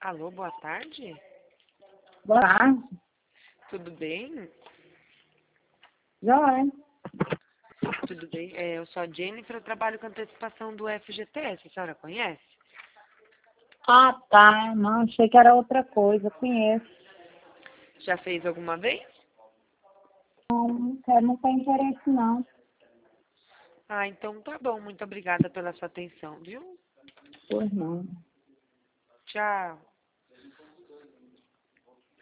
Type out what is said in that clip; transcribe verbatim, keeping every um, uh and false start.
Alô, boa tarde. Boa tarde. Tudo bem? Joia. Tudo bem. É, eu sou a Jennifer, eu trabalho com antecipação do F G T S. A senhora conhece? Ah, tá. Não, achei que era outra coisa. Conheço. Já fez alguma vez? Não, não quero, não tem interesse, não. Ah, então tá bom. Muito obrigada pela sua atenção, viu? Pois não. Tchau.